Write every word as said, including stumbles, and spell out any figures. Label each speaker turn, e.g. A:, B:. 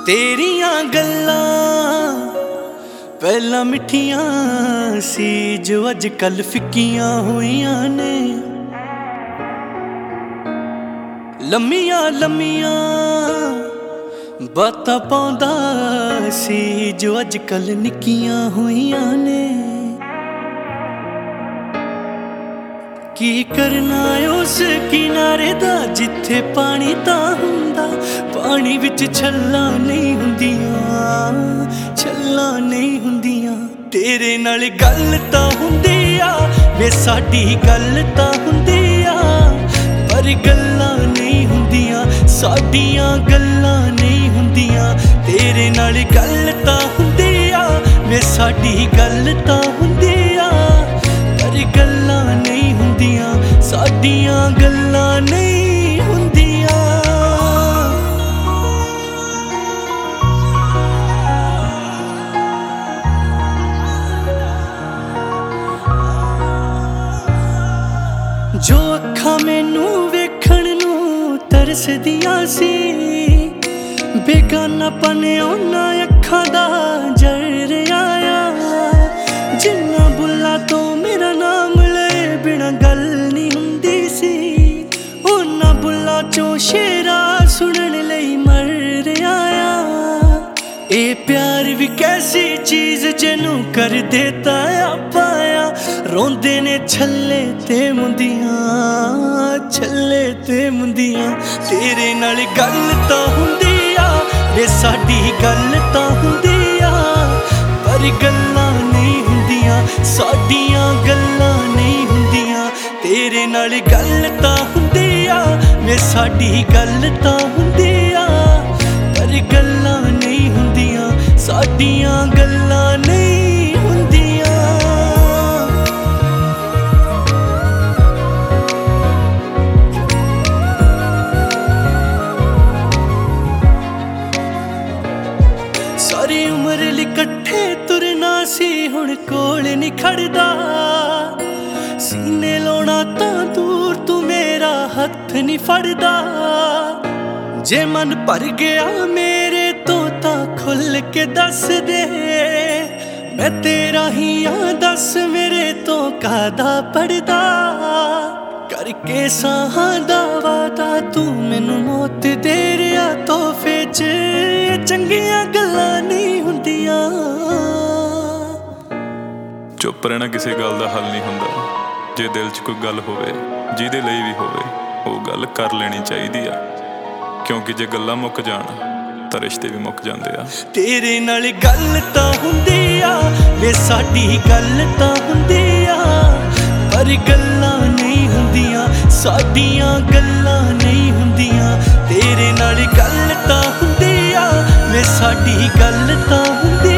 A: तेरियां गल्लां पहला मिठियां सी जो अज कल फिक्कियां होइयां ने। लम्मियां लम्मियां बातां पाउंदा सी जो अज कल निक्कियां होइयां ने। की करना उस किनारे दा जिथे पानी तां हुंदा, पानी विच छल्लां नहीं हुंदियां, छल्लां नहीं हुंदियां। तेरे नाल गल तां हुंदी आ वे साडी गल तां हुंदी आ, पर गल्लां नहीं हुंदियां साडियां गल्लां नहीं हुंदियां। तेरे नाल गल तां हुंदी आ वे साडी गल तां हुंदी आ, पर गल्लां नहीं हुंदियां साडियां गल्लां नहीं हुंदियां। जो अखां मैनू वेखण नू तरसदियां सी, बेगानापन उन्हां अखां दा जर आया। जिन्ना बुल्ला तो मेरा नाम ले बिना गल नहीं हुंदी सी, उन्हां बुल्ला चों शेरा सुनन लई मर आया। ए प्यार भी कैसी चीज जिन्नू कर देता पाया। रोंदे ने छल्ले ते मुंदियां, छल्ले ते मुंदियां। तेरे नाल गल तां हुंदी आ वे साडी गल तां हुंदी आ, पर गल्लां नहीं हुंदियां साडियां गल्लां नहीं हुंदियां। तेरे नाल गल तां हुंदी आ वे साडी गल तां हुंदी आ, पर गल्लां नहीं हुंदियां साडियां गल्लां नहीं हुंदियां। सारी उम्र लई कट्ठे तुरना सी हुण कोल नहीं खड़दा, सीने लाउणा तां दूर तू मेरा हत्थ नहीं फड़दा। जे मन भर गया मेरे तो तां खुल के दस दे, मैं तेरा ही आ दस मेरे तो कादा पड़दा। करके साहां दा वादा तू मैनू मौत दे रिया तोहफे च, चंगियां गल्लां नहीं हुंदियां।
B: चुप रहना किसी गल दा हल नहीं हुंदा, जे दिल च कोई गल होवे जिहदे लई भी होवे वो गल कर लेनी चाहिदी आ, क्योंकि जे गल्लां मुक जाण तां रिश्ते भी मुक जांदे आ।
A: तेरे नाल गल तां हुंदी आ वे साडी गल तां हुंदी आ, पर गल्लां नहीं हुंदियां साडियां गल्लां नहीं हुंदियां। तेरे नाल गल तां हुंदी आ वे साडी गल तां हुंदी